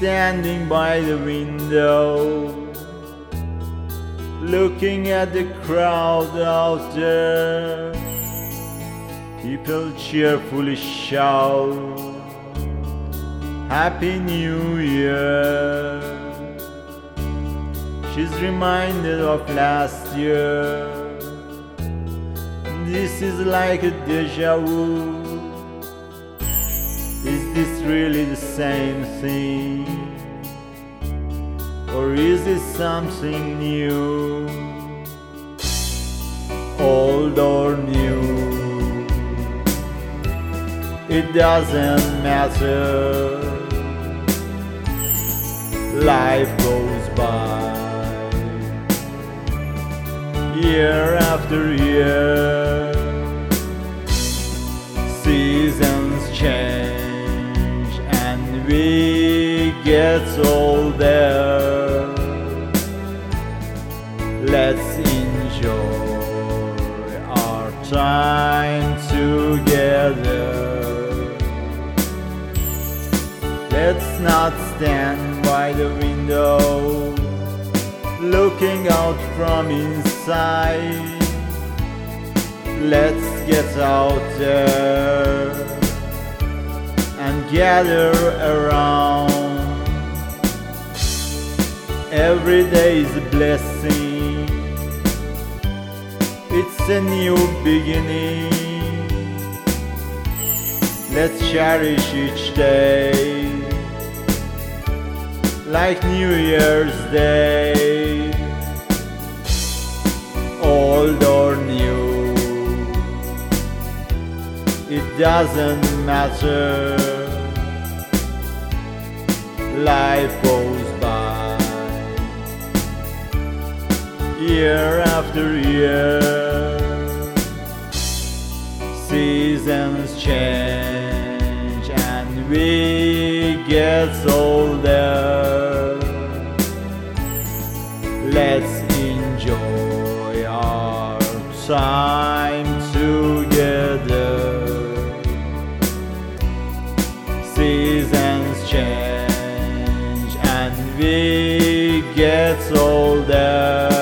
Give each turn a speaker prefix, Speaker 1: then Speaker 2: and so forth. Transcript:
Speaker 1: standing by the window, looking at the crowd out there. People cheerfully shout, Happy New Year. She's reminded of last year. This is like a deja vu. Is this really the same thing? Or is it something new? Old or new? It doesn't matter. Life goes by, year after year. Seasons change and we get older. Let's enjoy our time together. Let's not stand by the window, looking out from inside. Let's get out there and gather around. Every day is a blessing. It's a new beginning. Let's cherish each day like New Year's Day. Old or new, it doesn't matter. Life goes by, year after year. Seasons change and we get older. Let's enjoy our time together. Seasons change and we get older.